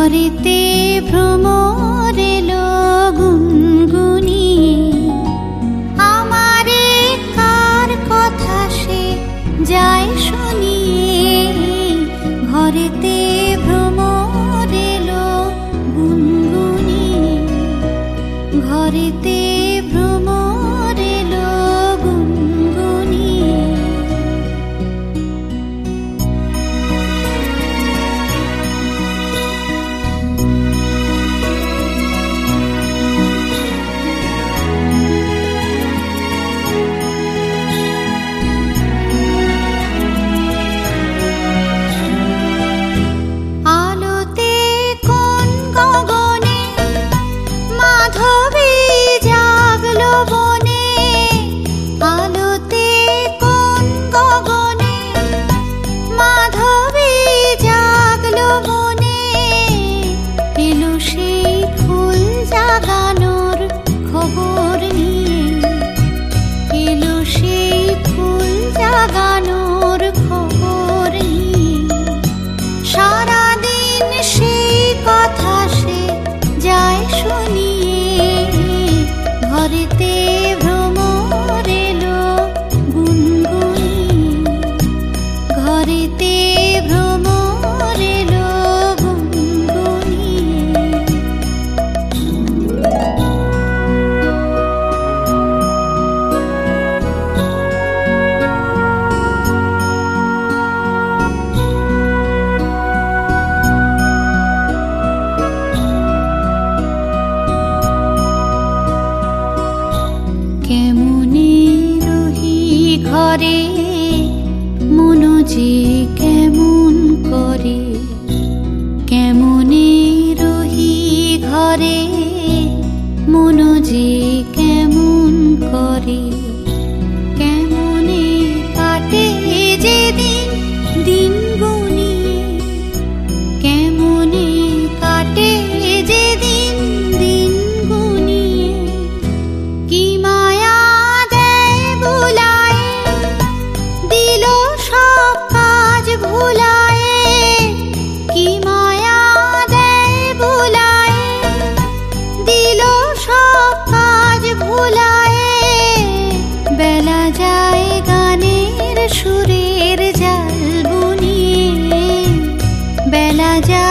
ঘরেতে ভ্রমর এলো গুনগুনিয়ে, আমারে কার কথা সে যায় শুনিয়ে। ঘরেতে ভ্রমর এলো গুনগুনিয়ে, ঘরেতে ভ্রমর এলো গুনগুনিয়ে। আলোতে কোন গগনে মাধবী জাগলো বনে, আলোতে কোন গগনে মাধবী জাগলো বনে। এলো সেই ফুল জাগানোর খবর নিয়ে, এলো সেই ফুল জাগানোর খবর নিয়ে। সারাদিন সেই কথা সে যায় শুনিয়ে। ঘরেতে ভ্রমর এলো গুনগুনিয়ে, ঘরেতে ভ্রমর এলো গুনগুনিয়ে। কেমনে রহি ঘরে মন যে কেমন করে, কেমনে রহি ঘরে মন যে কেমন করে। কেমনে কাটে যে দিন দিন গুনিয়ে, কেমনে কাটে যে দিন দিন গুনিয়ে। কি মায়া দেয় বুলায়ে, দিল সব কাজ ভুলায়ে। কি মায়া দেয় বুলায়ে, দিল সব কাজ ভুলায়ে। বেলা যায় গানের সুরের জাল বুনিয়ে, বেলা যায়